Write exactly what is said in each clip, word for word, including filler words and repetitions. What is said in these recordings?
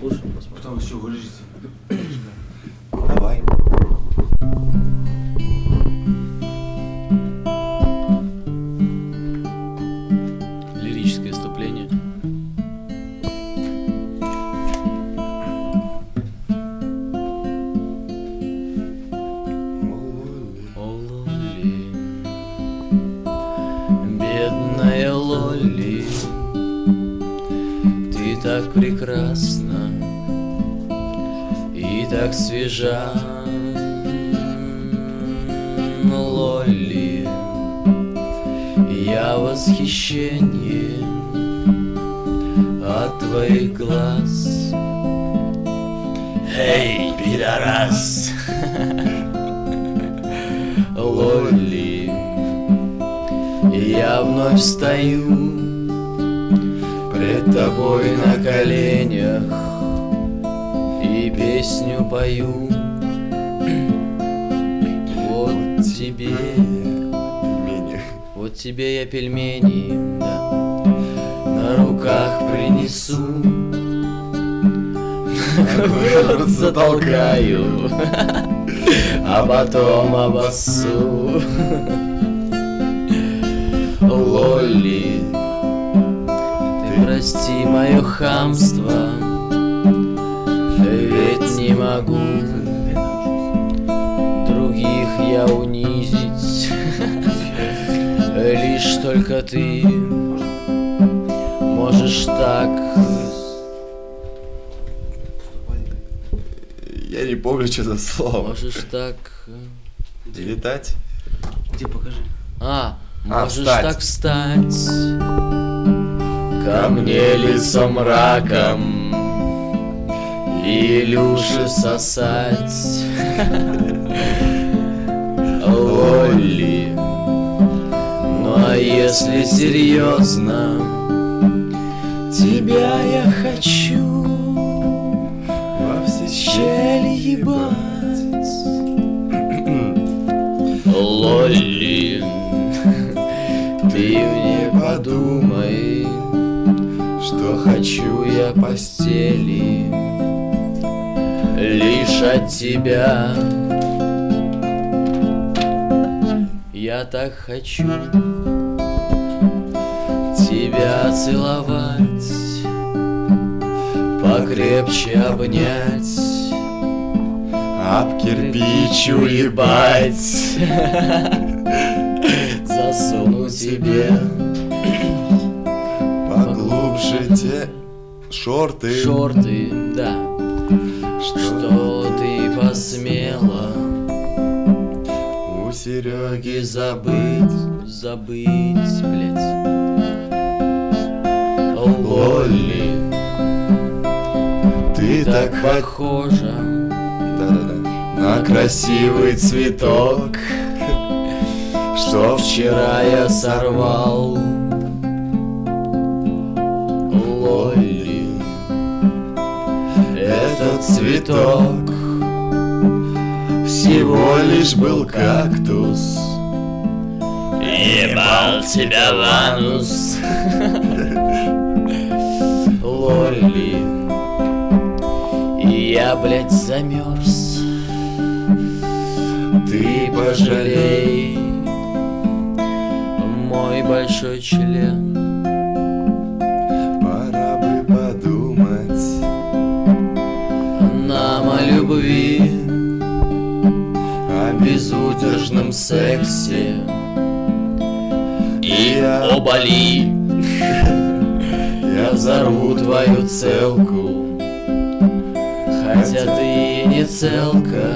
послушаем, посмотрим. Потом еще выложите. Давай. Лирическое вступление. О, Лоли, бедная Лоли, ты так прекрасна и так свежа, Лоли, я в восхищении от твоих глаз. Эй, пидорас! Лоли, я вновь встаю пред тобой на коленях и песню пою. Вот тебе, вот тебе я пельмени, да, на руках принесу, в рот затолкаю, а потом обоссу. Лоли, ты прости мое хамство, ведь не могу других я унизить, лишь только ты можешь так. Я не помню, что за слово. Можешь так. Летать? Где, покажи. А, А, можешь встать. так встать ко мне лицом раком и Илюши сосать. Лоли, ну а если серьезно, тебя я хочу Во все щели ебать. Лоли, ты мне подумай, что хочу я постели лишь от тебя. Я так хочу тебя целовать, покрепче обнять, об кирпич уебать. Засуну тебе Поглубже те шорты, шорты, да, что ты посмела у Сереги забыть, забыть, блять. Лоли, ты так Так похож похожа на красивый цветок, что вчера я сорвал. Лоли, этот цветок всего лишь был кактус. ебал тебя в анус. Лоли, я, блядь, замерз. Ты пожалей мой большой член. Пора бы подумать Нам о любви, о безудержном сексе и о боли. Я взорву твою целку, хотя ты и не целка,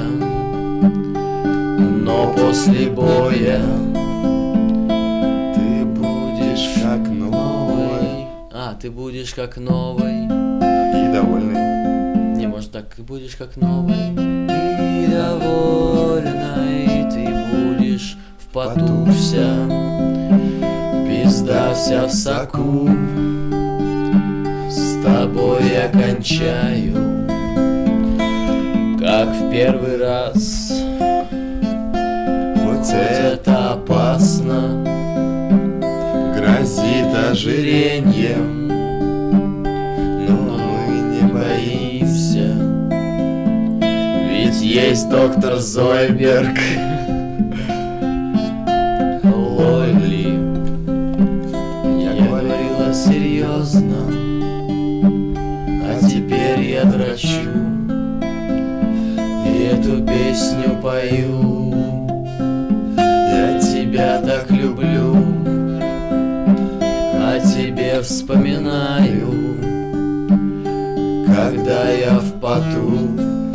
но после боя ты будешь как новый новой. А, ты будешь как новой. и довольный. Не, может так, ты будешь как новой и довольной. Ты будешь в поту вся, пизда вся в соку. С тобой я кончаю, как в первый раз. Хоть это Это опасно, грозит ожирением, но мы не боимся. есть доктор Зойберг. Лолли, я говорила серьезно, а теперь я дрочу и эту песню пою. Я тебя так люблю, о тебе вспоминаю, когда я в поту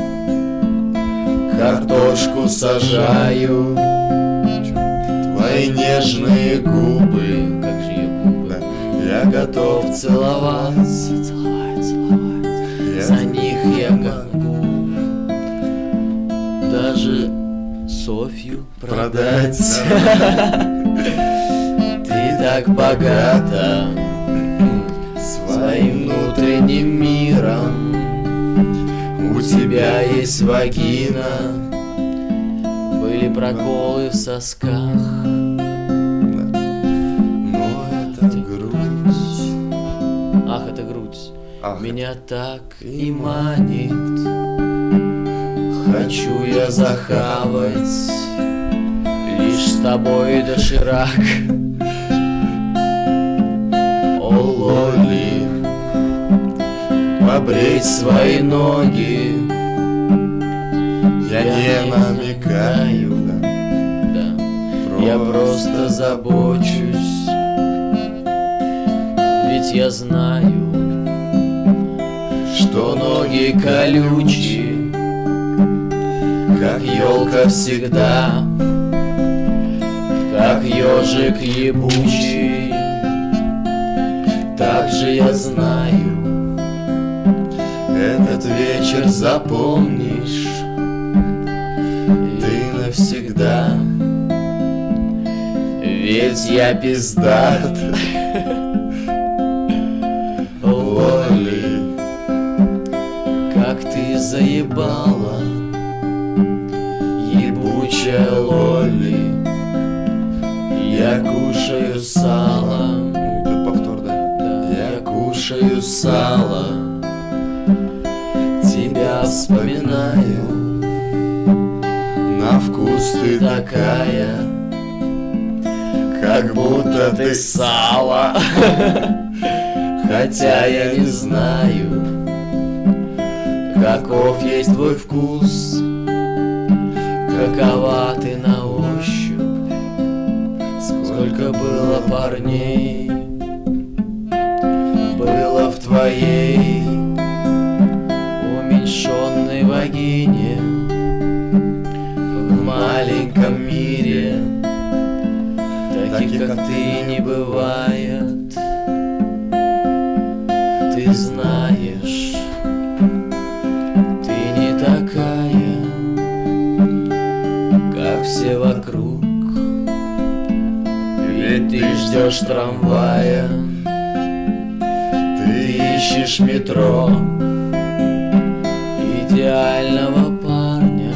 картошку сажаю. Твои нежные губы, как же ее губы, я готов целоваться, целовать, целовать. За них я могу даже Софью продать. Ты так богата своим внутренним миром. У тебя есть вагина, были проколы в сосках, но это грудь. Ах, это грудь. Ах. Меня так и манит. Хочу я захавать лишь с тобой доширак. О, Лолли, побрить свои ноги. Я не намекаю, да, да. Я просто забочусь, ведь я знаю, что ноги колючие, как елка всегда, как ежик ебучий. Также я знаю, этот вечер запомнишь ты навсегда, ведь я пиздат. Лолли, как ты заебала, ебучая Лолли, я кушаю сало. Это повтор, да? Да, я кушаю сало, тебя вспоминаю. На вкус ты такая, как будто ты сало. Хотя я не знаю, каков есть твой вкус, какова ты на ощупь. Сколько было парней, было в твоей уменьшенной вагине. В маленьком мире таких, как ты, не бывает. Ты знаешь, ты не такая, как все вокруг. Ведь ты ждешь трамвая, ты ищешь метро идеального парня,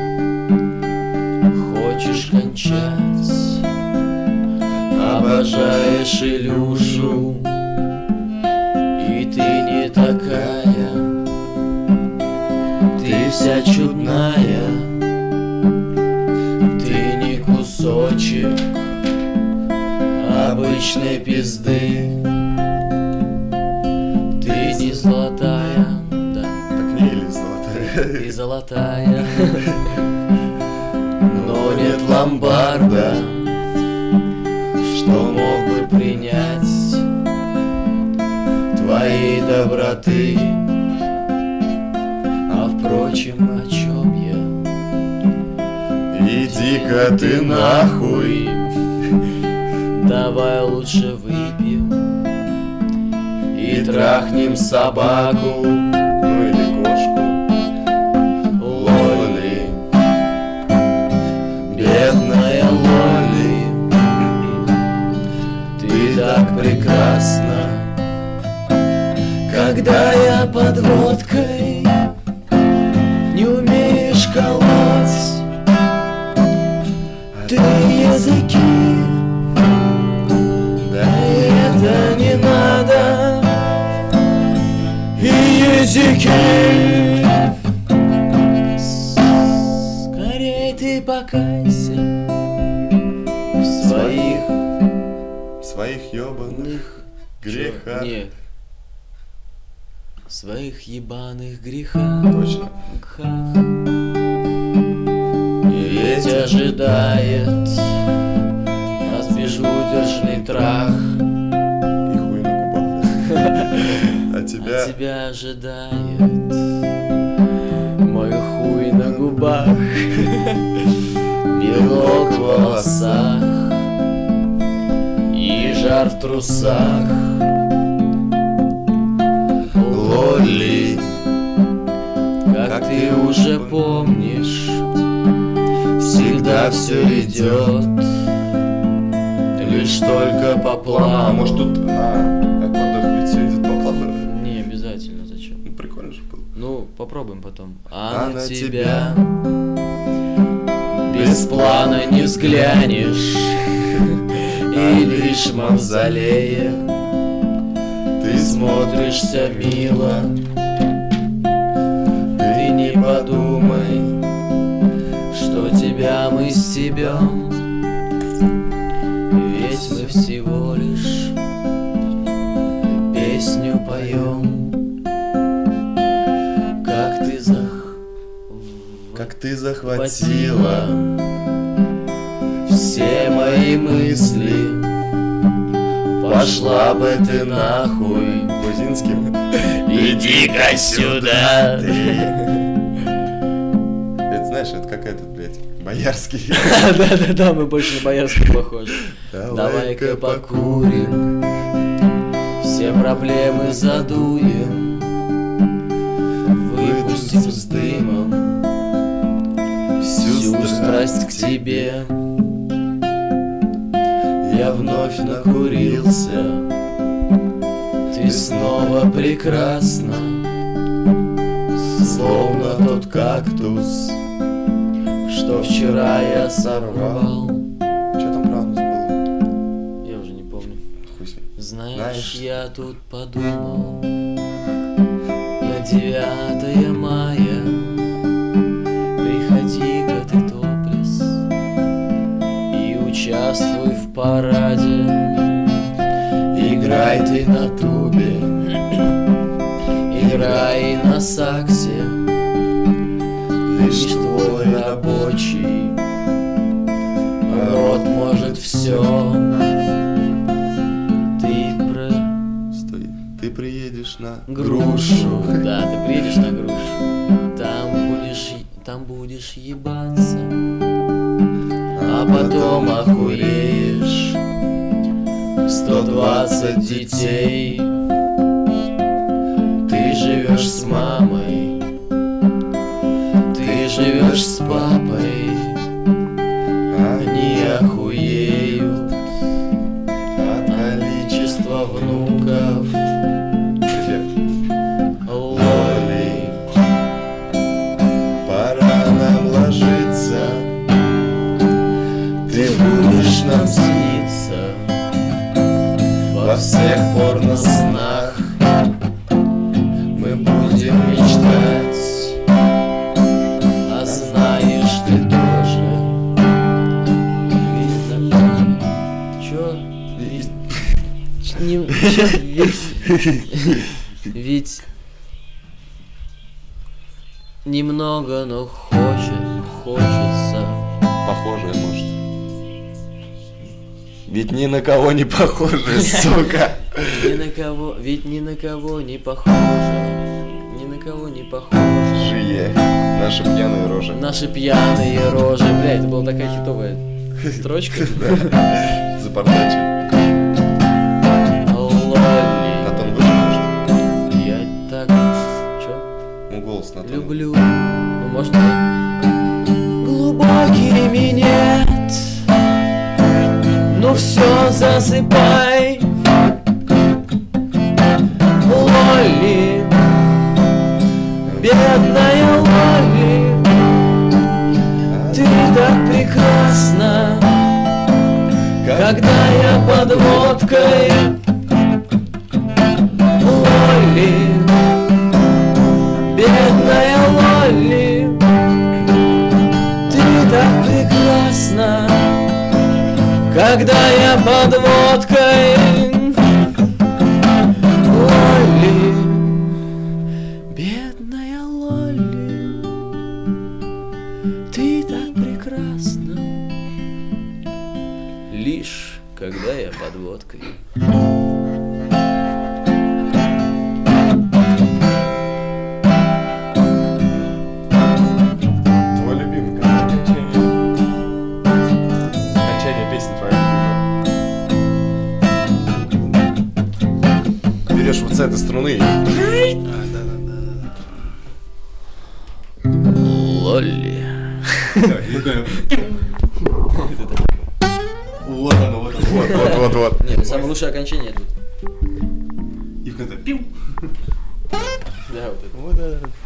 хочешь кончать, обожаешь Илюшу. И ты не такая, ты вся чудная, ты не кусочек обычной пизды. Ты не золотая, да, Так не или золотая. ты золотая, но нет ломбарда, что мог бы принять твоей доброты. А впрочем, о чем я? Иди-ка ты нахуй, давай лучше выпьем и трахнем собаку, Ну или кошку. Лолли, бедная Лолли, ты так прекрасна, когда я под водкой не умеешь колоть. Ты языки, да это не надо. И ези своих ёбаных грехах. Нет. В своих ебаных грехах. Точно. И ведь ожидает нас безудержный трах. И хуй на губах. А тебя... А тебя ожидает мой хуй на губах, белок в волосах и жар в трусах. Лоли, как ты уже помнишь, всегда все идет лишь только по А плану. может тут на аккордах ведь все идет по плану? Не обязательно, зачем? Ну прикольно же было. Ну, попробуем потом. А, А на на тебя без плана не взглянешь, и лишь в мавзолее ты смотришься мило. Ты не подумай, что тебя мы стебем, ведь мы всего лишь песню поем. Как ты зах... Как ты захватила все мои мысли, пошла бы ты нахуй. Грузинским. Иди-ка сюда. Это знаешь, это какая-то, блядь, боярский. Да-да-да, мы больше на Боярского похожи. Давай-ка покурим, все проблемы задуем, выпустим с дымом всю страсть к тебе. Я вновь накурился, ты снова прекрасна, словно тот кактус, что вчера я сорвал. Что там про анус было? Я уже не помню. Хуй с ним. Знаешь, Знаешь, я тут подумал, на девятое мая приходи-ка ты топлес и участвуй в параде. Играй ты на тубе, играй на саксе, лишь твой рабочий рот может все. Ты про Стой. Ты приедешь на грушу, да, ты приедешь на грушу, там будешь, там будешь ебаться, а потом охуеешь. Сто двадцать детей, ты живешь с мамой, ты живешь с папой, они охуеют от количества внуков. Лоли, Пора нам ложиться. ты будешь нам сниться во всех порно-снах. Мы будем мечтать, а знаешь ты тоже. Видно, чё? Ведь... Не... чё? Ведь... Ведь... Немного, но хочет, хочется. Похожее, может. Ведь ни на кого не похоже, сука. Ни на кого, ведь ни на кого не похоже, ни на кого не похоже. Жие. Наши пьяные рожи. Наши пьяные рожи. Бля, это была такая хитовая строчка. Запортачи. Лоли. Натан выше, может? Я так... Чё? Ну, голос Натан. Люблю. Ну, может, да? Глубокий минет. Ну все, засыпай. Лоли, бедная Лоли, ты так прекрасна, когда я под водкой. Лоли, бедная Лоли, ты так прекрасна, когда я под водкой. когда я под водкой. Твой любимый конец окончание. Окончание песни твоей. Берешь вот с этой струны. А, да, да, да, Лолли. Вот оно, вот оно. Вот, вот, вот, вот. Нет, самое лучшее окончание тут. И в конце пиу. Да, вот это. Вот это.